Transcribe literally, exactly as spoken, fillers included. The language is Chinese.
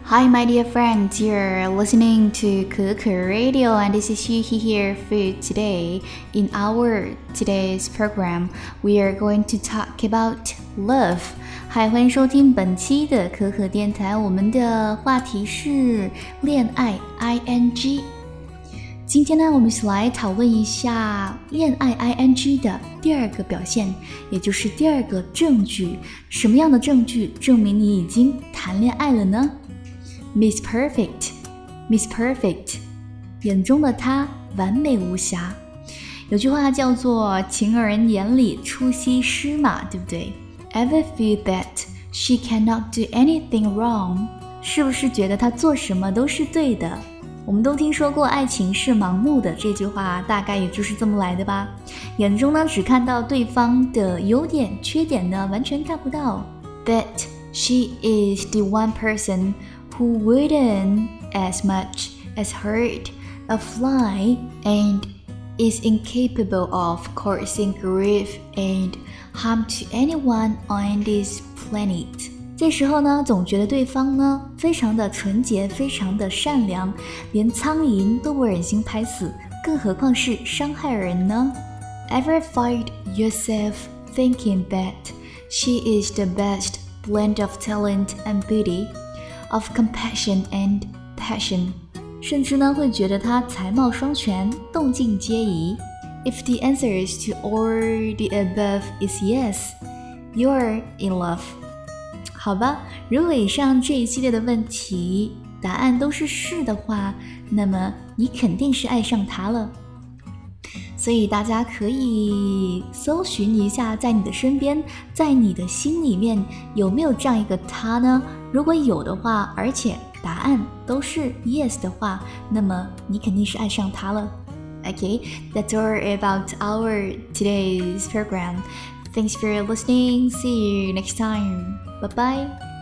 Hi, my dear friends. You're listening to Keke Radio, and this is Yuhi here for today. In our today's program, we are going to talk about love. 嗨，欢迎收听本期的可可电台。我们的话题是恋爱 I N G。今天呢，我们一起来讨论一下恋爱 I N G 的第二个表现，也就是第二个证据。什么样的证据证明你已经谈恋爱了呢？Miss Perfect, Miss Perfect， 眼中的她完美无瑕。有句话叫做情人眼里出西施嘛，对不对？ Ever feel that she cannot do anything wrong？ 是不是觉得她做什么都是对的？我们都听说过爱情是盲目的，这句话大概也就是这么来的吧。眼中呢只看到对方的优点，缺点呢完全看不到。 That she is the one person who wouldn't as much as hurt a fly and is incapable of causing grief and harm to anyone on this planet。 这时候呢总觉得对方呢非常的纯洁，非常的善良，连苍蝇都不忍心拍死，更何况是伤害人呢？ Ever find yourself thinking that she is the best blend of talent and beauty?Of compassion and passion， 甚至呢会觉得他才貌双全，动静皆宜。 If the answer is to all the above is yes, you're in love。 好吧，如果以上这一系列的问题答案都是是的话，那么你肯定是爱上他了。所以大家可以搜寻一下，在你的身边，在你的心里面有没有这样一个他呢？如果有的话，而且答案都是 yes 的话，那么你肯定是爱上他了。 Okay, that's all about our today's program. Thanks for listening. See you next time. Bye bye.